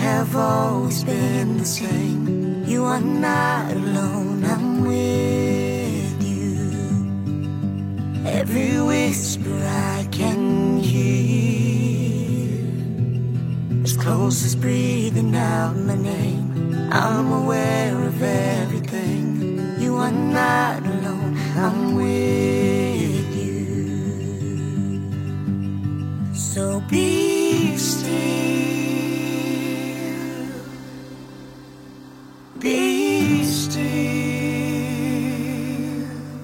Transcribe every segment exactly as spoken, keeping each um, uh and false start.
have always been the same. You are not alone, I'm with you. Every whisper I can hear, as close as breathing out my name. I'm aware of everything. You are not alone, I'm with you. So be still, be still.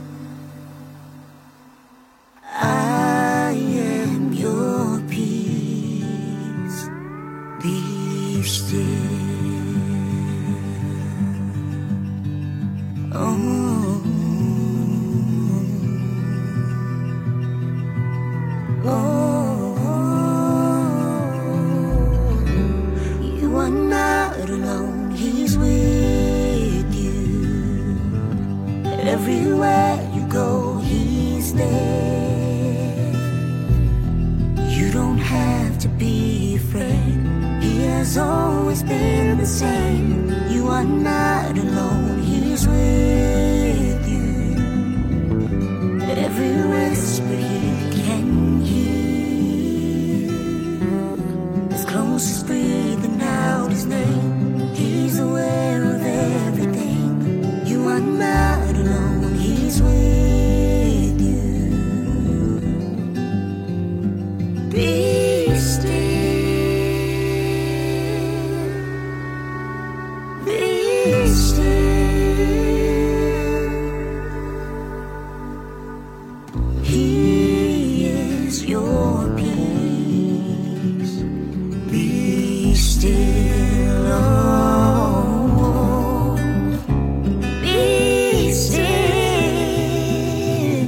I am your peace. Be still. Oh, oh, you are not alone, he's with you. Everywhere you go, he's there. You don't have to be afraid, he has always been the same. You are not alone, he's with you. Every whisper he can hear, as close as breathing out his name. He's aware of everything. You are not alone, he's with you. Be still, be still. He is your peace. Be still, oh, be still,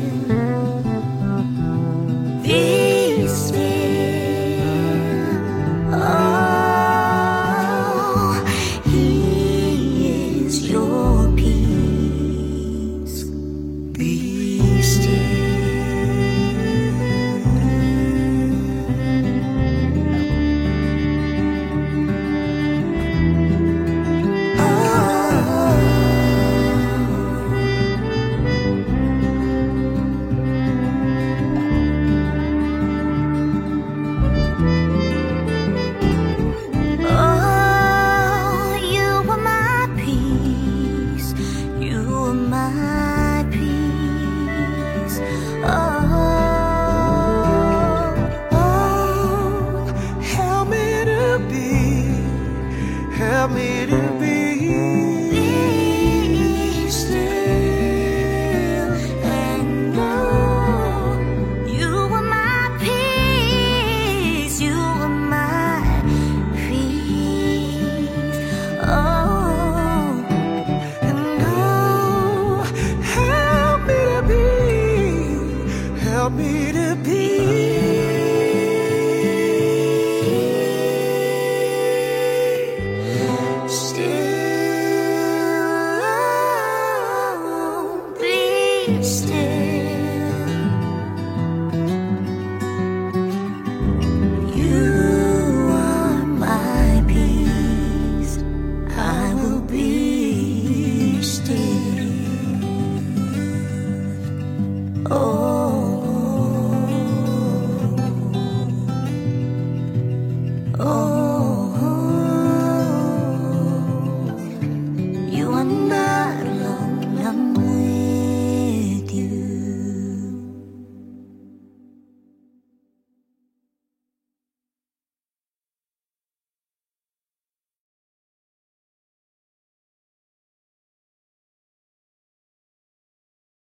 be still, oh, he is your peace. Be still. Help me to